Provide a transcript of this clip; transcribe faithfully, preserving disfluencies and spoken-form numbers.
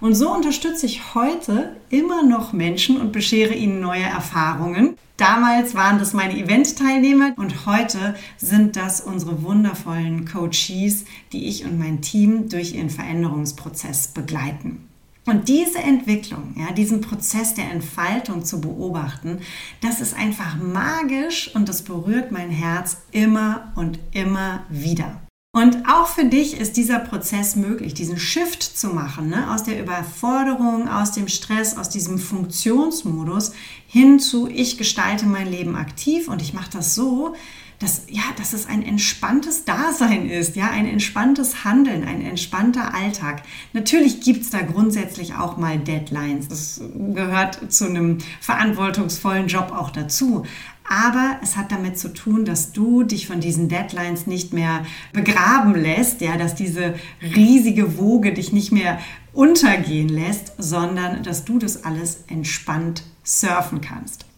Und so unterstütze ich heute immer noch Menschen und beschere ihnen neue Erfahrungen. Damals waren das meine Event-Teilnehmer und heute sind das unsere wundervollen Coaches, die ich und mein Team durch ihren Veränderungsprozess begleiten. Und diese Entwicklung, ja, diesen Prozess der Entfaltung zu beobachten, das ist einfach magisch und das berührt mein Herz immer und immer wieder. Und auch für dich ist dieser Prozess möglich, diesen Shift zu machen, ne? Aus der Überforderung, aus dem Stress, aus diesem Funktionsmodus hin zu ich gestalte mein Leben aktiv und ich mache das so, dass, ja, dass es ein entspanntes Dasein ist, ja, ein entspanntes Handeln, ein entspannter Alltag. Natürlich gibt es da grundsätzlich auch mal Deadlines. Das gehört zu einem verantwortungsvollen Job auch dazu. Aber es hat damit zu tun, dass du dich von diesen Deadlines nicht mehr begraben lässt, ja, dass diese riesige Woge dich nicht mehr untergehen lässt, sondern dass du das alles entspannt surfen kannst.